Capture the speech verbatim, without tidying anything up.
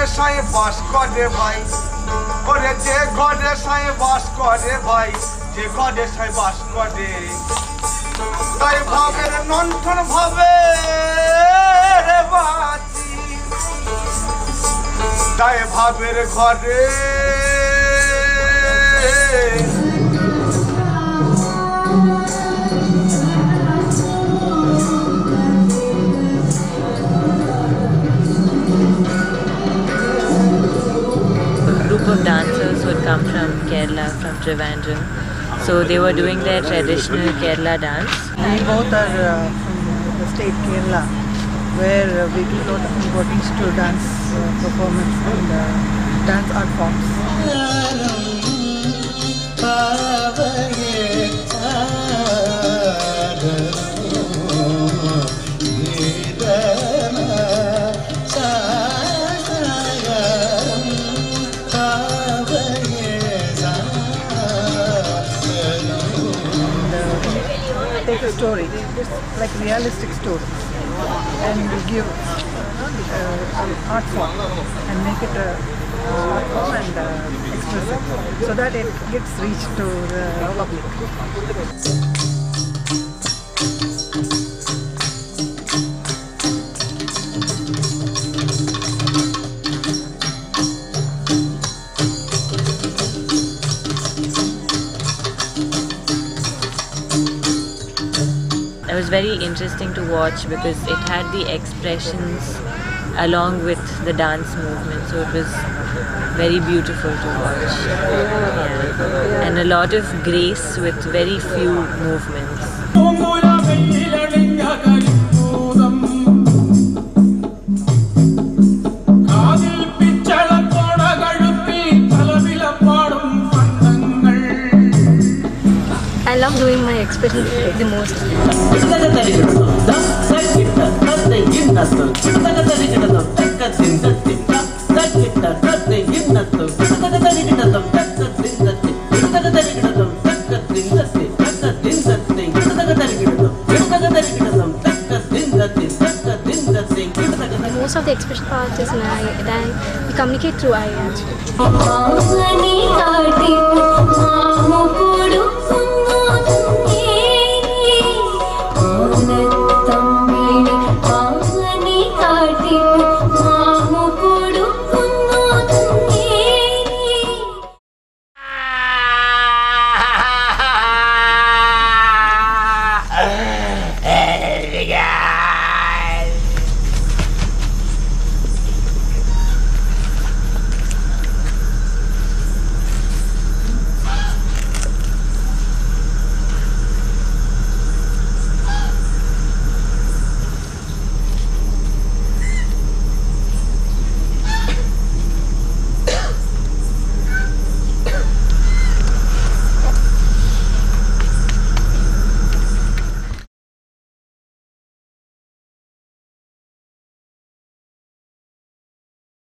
ঘরে সাই বাস করে ভাই, ওরে যে ঘরে সাই বাস করে ভাই, যে ঘরে সাই বাস করে, তাই ভাবের নন্ঠন ভাবে বাঁচি, তাই ভাবের ঘরে Of dancers who had come from Kerala, from Trivandrum. So they were doing their traditional Kerala dance. We both are uh, from the state Kerala, where uh, we give a lot of importance to dance uh, performance and uh, dance art forms. Take a story, just like realistic story, and we give uh, an art form and make it a uh, art form and uh, express it so that it gets reached to the public. It was very interesting to watch because it had the expressions along with the dance movement, so it was very beautiful to watch. Yeah. And a lot of grace with very few movements. I love doing my expressions the most. Most of the expression part is my then we communicate through eye actually.